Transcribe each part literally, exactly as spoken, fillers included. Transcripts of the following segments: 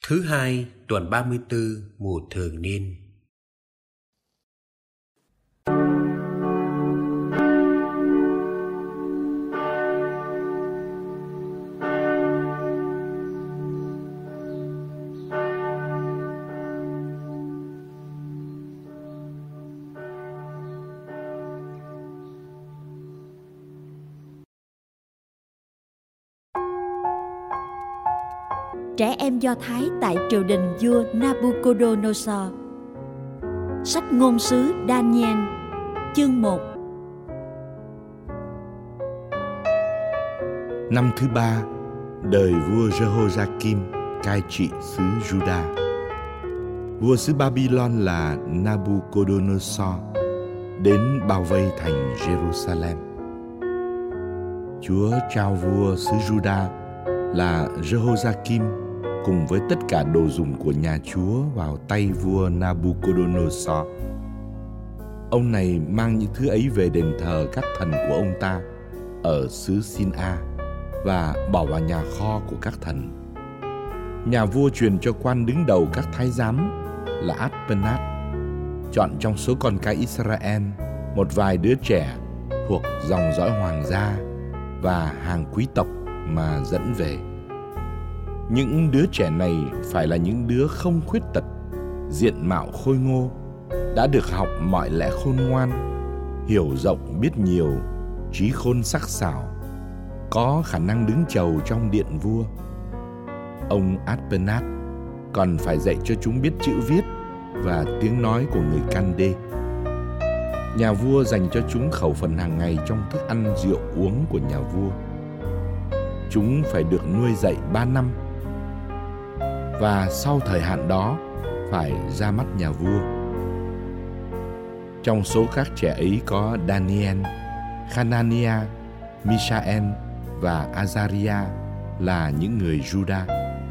Thứ hai tuần ba mươi tư mùa thường niên. Trẻ em Do Thái tại triều đình vua Nabucodonosor. Sách ngôn sứ Daniel, chương một. Năm thứ ba, đời vua Jehoiakim cai trị xứ Juda. Vua xứ Babylon là Nabucodonosor đến bao vây thành Jerusalem. Chúa trao vua xứ Juda là Jehoiakim cùng với tất cả đồ dùng của nhà Chúa vào tay vua Nabucodonosor. Ông này mang những thứ ấy về đền thờ các thần của ông ta ở xứ Sin-a và bỏ vào nhà kho của các thần. Nhà vua truyền cho quan đứng đầu các thái giám là Ad-Penat chọn trong số con cái Israel một vài đứa trẻ thuộc dòng dõi hoàng gia và hàng quý tộc mà dẫn về. Những đứa trẻ này phải là những đứa không khuyết tật, diện mạo khôi ngô, đã được học mọi lẽ khôn ngoan, hiểu rộng biết nhiều, trí khôn sắc sảo, có khả năng đứng chầu trong điện vua. Ông Ad-Penat còn phải dạy cho chúng biết chữ viết và tiếng nói của người Can-đê. Nhà vua dành cho chúng khẩu phần hàng ngày trong thức ăn rượu uống của nhà vua. Chúng phải được nuôi dạy ba năm và sau thời hạn đó phải ra mắt nhà vua. Trong số các trẻ ấy có Daniel, Hanania, Mishael và Azariah là những người Juda.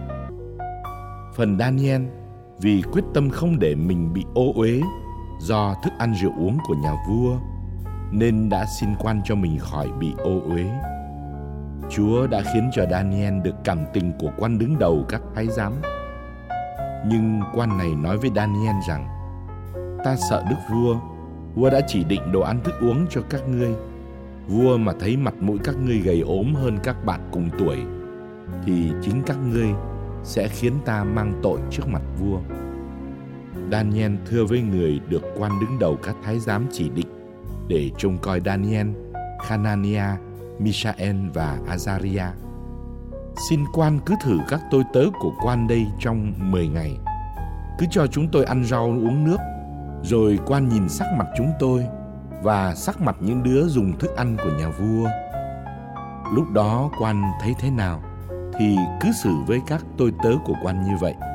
Phần Daniel vì quyết tâm không để mình bị ô uế do thức ăn rượu uống của nhà vua nên đã xin quan cho mình khỏi bị ô uế. Chúa đã khiến cho Daniel được cảm tình của quan đứng đầu các thái giám. Nhưng quan này nói với Daniel rằng: Ta sợ đức vua, vua đã chỉ định đồ ăn thức uống cho các ngươi. Vua mà thấy mặt mũi các ngươi gầy ốm hơn các bạn cùng tuổi, thì chính các ngươi sẽ khiến ta mang tội trước mặt vua. Daniel thưa với người được quan đứng đầu các thái giám chỉ định để trông coi Daniel, Hanania, Mishael và Azariah: Xin quan cứ thử các tôi tớ của quan đây trong mười ngày. Cứ cho chúng tôi ăn rau uống nước, rồi quan nhìn sắc mặt chúng tôi và sắc mặt những đứa dùng thức ăn của nhà vua. Lúc đó quan thấy thế nào thì cứ xử với các tôi tớ của quan như vậy.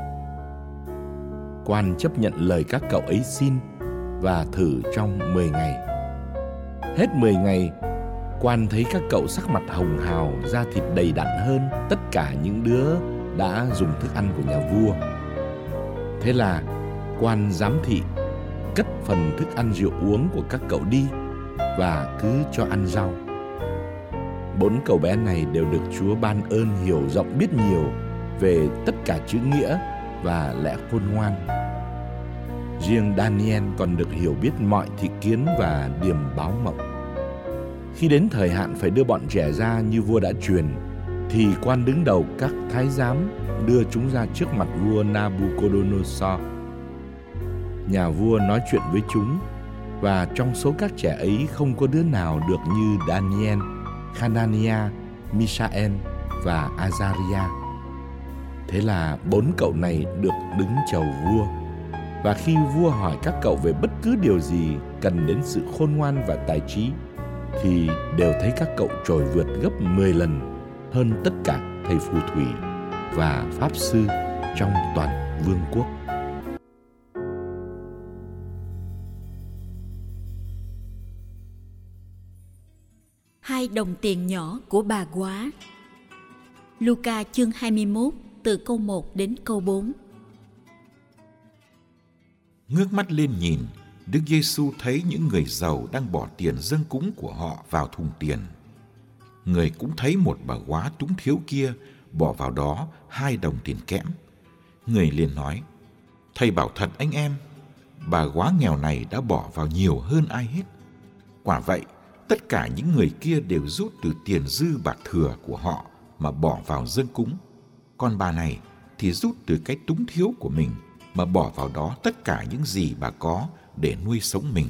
Quan chấp nhận lời các cậu ấy xin và thử trong mười ngày. Hết mười ngày, quan thấy các cậu sắc mặt hồng hào, da thịt đầy đặn hơn tất cả những đứa đã dùng thức ăn của nhà vua. Thế là quan giám thị cất phần thức ăn rượu uống của các cậu đi và cứ cho ăn rau. Bốn cậu bé này đều được Chúa ban ơn hiểu rộng biết nhiều về tất cả chữ nghĩa và lẽ khôn ngoan. Riêng Daniel còn được hiểu biết mọi thị kiến và điềm báo mộng. Khi đến thời hạn phải đưa bọn trẻ ra như vua đã truyền, thì quan đứng đầu các thái giám đưa chúng ra trước mặt vua Nabucodonosor. Nhà vua nói chuyện với chúng, và trong số các trẻ ấy không có đứa nào được như Daniel, Hanania, Mishael và Azariah. Thế là bốn cậu này được đứng chầu vua. Và khi vua hỏi các cậu về bất cứ điều gì cần đến sự khôn ngoan và tài trí, thì đều thấy các cậu trội vượt gấp mười lần hơn tất cả thầy phù thủy và pháp sư trong toàn vương quốc. Hai đồng tiền nhỏ của bà góa. Luca chương hai mươi mốt từ câu một đến câu bốn. Ngước mắt lên nhìn, Đức Giêsu thấy những người giàu đang bỏ tiền dâng cúng của họ vào thùng tiền. Người cũng thấy một bà góa túng thiếu kia bỏ vào đó hai đồng tiền kẽm. Người liền nói: Thầy bảo thật anh em, bà góa nghèo này đã bỏ vào nhiều hơn ai hết. Quả vậy, tất cả những người kia đều rút từ tiền dư bạc thừa của họ mà bỏ vào dâng cúng. Còn bà này thì rút từ cái túng thiếu của mình mà bỏ vào đó tất cả những gì bà có để nuôi sống mình.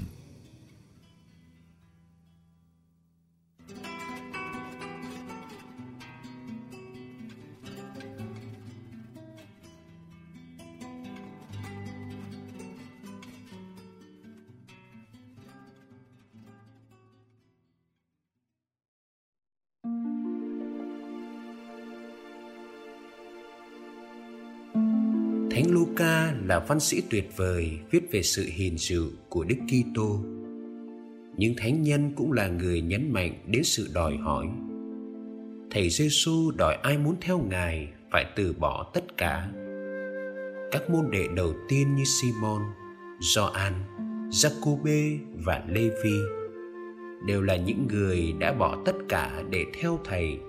Thánh Luca là văn sĩ tuyệt vời viết về sự hiền dịu của Đức Kitô. Nhưng thánh nhân cũng là người nhấn mạnh đến sự đòi hỏi. Thầy Giêsu đòi ai muốn theo Ngài phải từ bỏ tất cả. Các môn đệ đầu tiên như Simon, Gioan, Giacôbê và Lê-vi đều là những người đã bỏ tất cả để theo Thầy.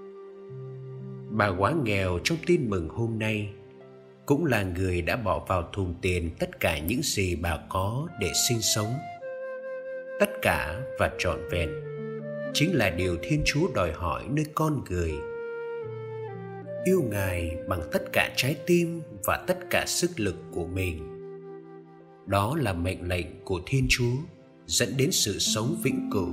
Bà góa nghèo trong tin mừng hôm nay cũng là người đã bỏ vào thùng tiền tất cả những gì bà có để sinh sống. Tất cả và trọn vẹn chính là điều Thiên Chúa đòi hỏi nơi con người. Yêu Ngài bằng tất cả trái tim và tất cả sức lực của mình. Đó là mệnh lệnh của Thiên Chúa dẫn đến sự sống vĩnh cửu.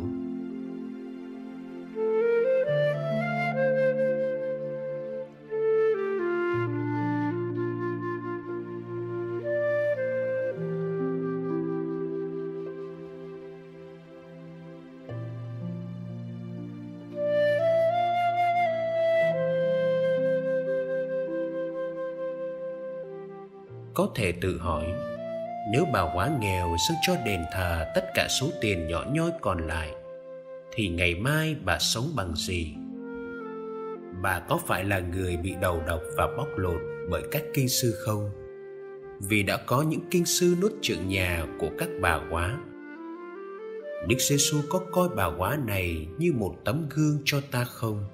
Có thể tự hỏi, nếu bà góa nghèo dâng cho đền thờ tất cả số tiền nhỏ nhoi còn lại, thì ngày mai bà sống bằng gì? Bà có phải là người bị đầu độc và bóc lột bởi các kinh sư không? Vì đã có những kinh sư nuốt chửng nhà của các bà góa. Đức Giêsu có coi bà góa này như một tấm gương cho ta không?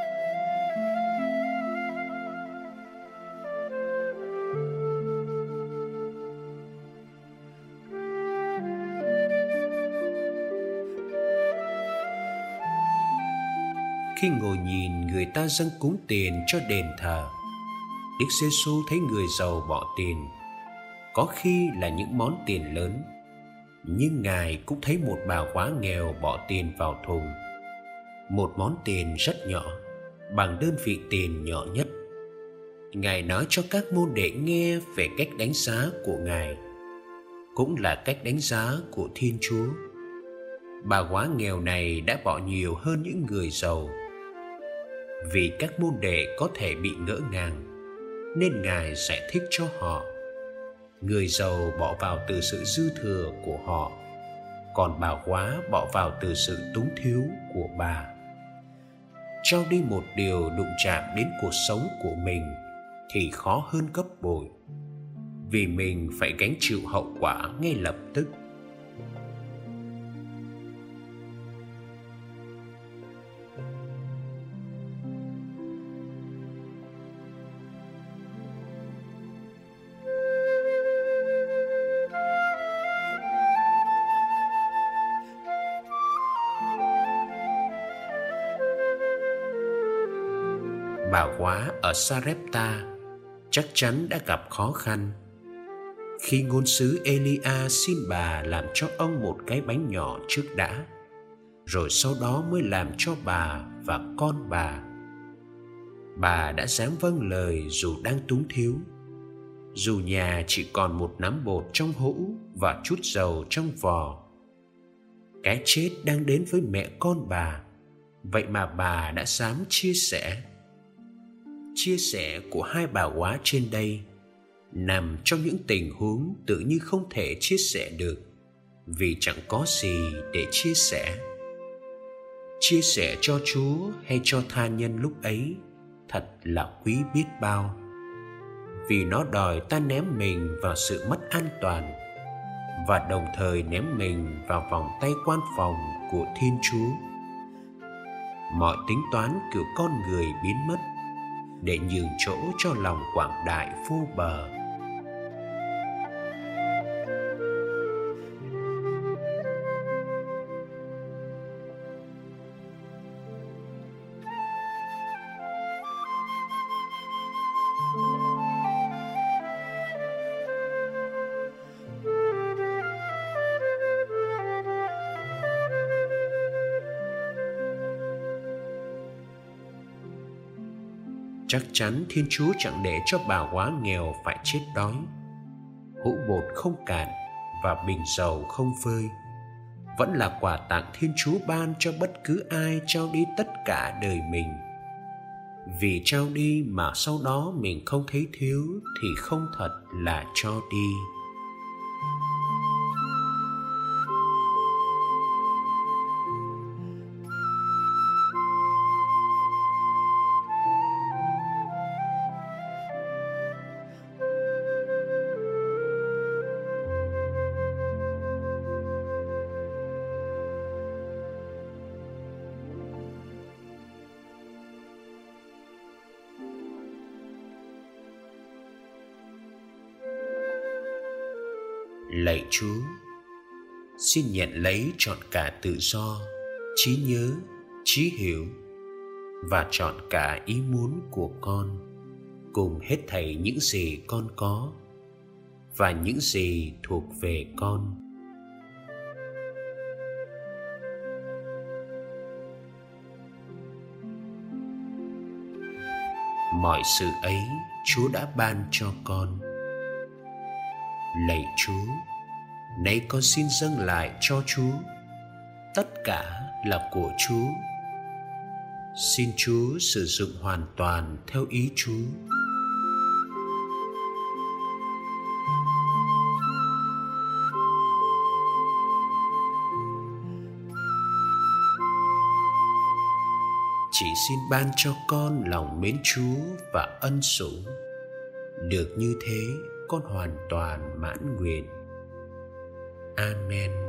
Khi ngồi nhìn người ta dâng cúng tiền cho đền thờ, Đức Giêsu thấy người giàu bỏ tiền, có khi là những món tiền lớn, nhưng Ngài cũng thấy một bà góa nghèo bỏ tiền vào thùng, một món tiền rất nhỏ, bằng đơn vị tiền nhỏ nhất. Ngài nói cho các môn đệ nghe về cách đánh giá của Ngài, cũng là cách đánh giá của Thiên Chúa. Bà góa nghèo này đã bỏ nhiều hơn những người giàu. Vì các môn đệ có thể bị ngỡ ngàng, nên Ngài giải thích cho họ. Người giàu bỏ vào từ sự dư thừa của họ, còn bà góa bỏ vào từ sự túng thiếu của bà. Trao đi một điều đụng chạm đến cuộc sống của mình thì khó hơn gấp bội, vì mình phải gánh chịu hậu quả ngay lập tức. Bà góa ở Sarepta chắc chắn đã gặp khó khăn. Khi ngôn sứ Elia xin bà làm cho ông một cái bánh nhỏ trước đã, rồi sau đó mới làm cho bà và con bà. Bà đã dám vâng lời dù đang túng thiếu, dù nhà chỉ còn một nắm bột trong hũ và chút dầu trong vò. Cái chết đang đến với mẹ con bà, vậy mà bà đã dám chia sẻ. Chia sẻ của hai bà góa trên đây nằm trong những tình huống tự như không thể chia sẻ được, vì chẳng có gì để chia sẻ. Chia sẻ cho Chúa hay cho tha nhân lúc ấy thật là quý biết bao, vì nó đòi ta ném mình vào sự mất an toàn và đồng thời ném mình vào vòng tay quan phòng của Thiên Chúa. Mọi tính toán của con người biến mất để nhường chỗ cho lòng quảng đại vô bờ. Chắc chắn Thiên Chúa chẳng để cho bà quá nghèo phải chết đói. Hũ bột không cạn và bình dầu không vơi vẫn là quà tặng Thiên Chúa ban cho bất cứ ai trao đi tất cả đời mình. Vì trao đi mà sau đó mình không thấy thiếu thì không thật là cho đi. Lạy Chúa, xin nhận lấy trọn cả tự do, trí nhớ, trí hiểu và trọn cả ý muốn của con, cùng hết thảy những gì con có và những gì thuộc về con. Mọi sự ấy Chúa đã ban cho con. Lạy Chúa, nay con xin dâng lại cho Chúa. Tất cả là của Chúa. Xin Chúa sử dụng hoàn toàn theo ý Chúa. Chỉ xin ban cho con lòng mến Chúa và ân sủng. Được như thế, con hoàn toàn mãn nguyện. Amen.